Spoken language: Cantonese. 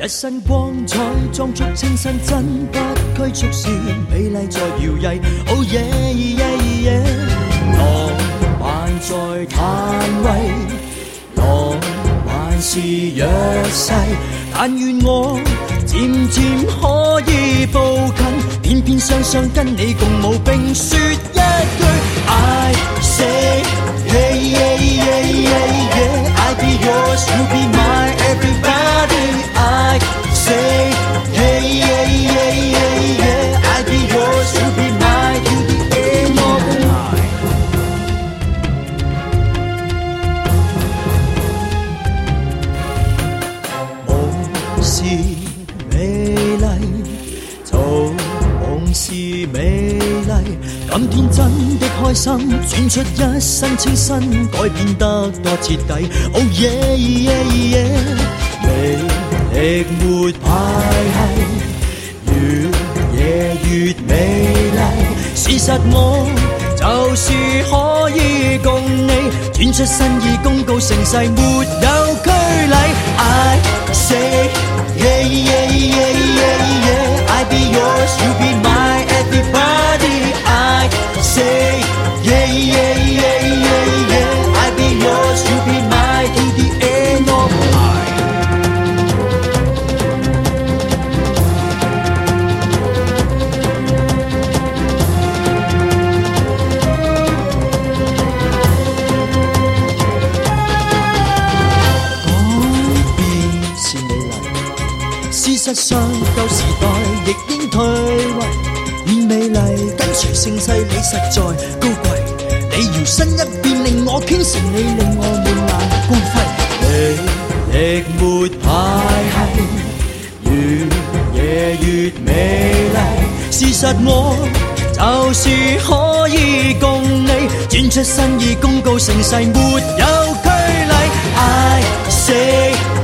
一身光彩，裝足清新，真不拘束是美麗在搖曳。Oh yeah yeah yeah， 浪漫在嘆喟，浪漫是弱勢，但願我漸漸可以步近，偏偏雙雙跟你共舞，並說一句 I say hey yeah yeah yeah yeah I be yours you be my everybody I say hey yeah yeah yeah yeah I be yours you be mine you the aim of the night。 夢是美麗，做夢是美麗，今天真的開心，轉出一身清新，改變得多徹底。Oh yeah yeah yeah， 魅力沒排係，越夜越美麗。事實我就是可以共你，轉出新意公告盛世，沒有拘禮。I say yeah yeah yeah yeah yeah I be yours you be my everybody I say yeah yeah yeah yeah yeah I be yours you be mine to the end of time。 改變是美麗，事實上舊時代亦應退位，變美麗跟隨盛世，你實在高貴，你搖身一變令我傾城，你令我滿眼光輝。魅力沒排係，越夜越美麗，事實我就是可以共你，轉出新意公告盛世，沒有拘禮。I say